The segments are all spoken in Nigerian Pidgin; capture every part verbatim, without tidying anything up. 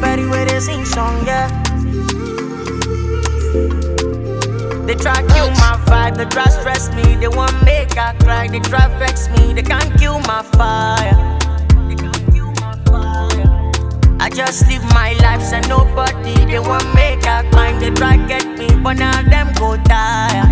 Perry where they sing song, yeah. They try kill my vibe, they try stress me. They want make I cry, they try vex me. They can't kill my fire. They can't kill my fire. I just live my life, and nobody. They want make I climb, they try get me, but now them go tire.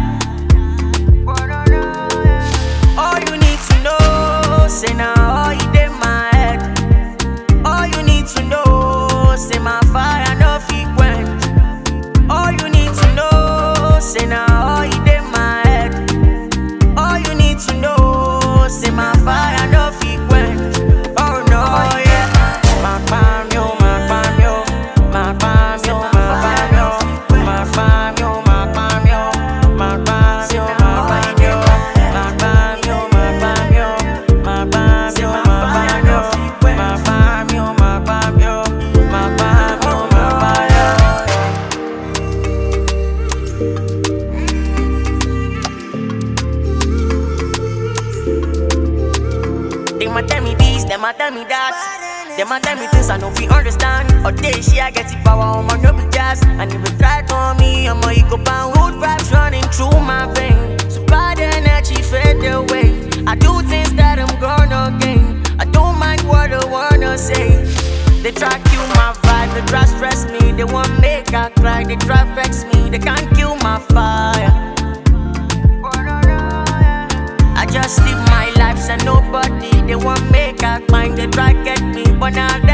All you need to know, say now all you in my head. All you need to know, say my fire no fit quench. All you need to know, say now all you in my head. All you need to know, say my fire no fit quench. Oh no, yeah. My palm yo, my palm yo, my palm yo, my palm yo, my palm yo, my palm yo, my palm yo, my palm yo, my palm yo, my palm yo, my palm yo, my palm yo, my palm yo, my palm yo, my palm yo, my palm yo. They might tell me this, they might tell me that. They might tell me things I know fi understand. Or they she I get the power on my no be jazz. And if you try to me, I'm a ego bound. Good vibes running through my veins. So bad energy fade away. I do things that I'm gonna gain. I don't mind what I wanna say. They try kill my vibe, they try stress me. They want make I cry, they try vex me. They can't kill my fire. I just live my life, and nobody. They want make I climb, they try get me, but now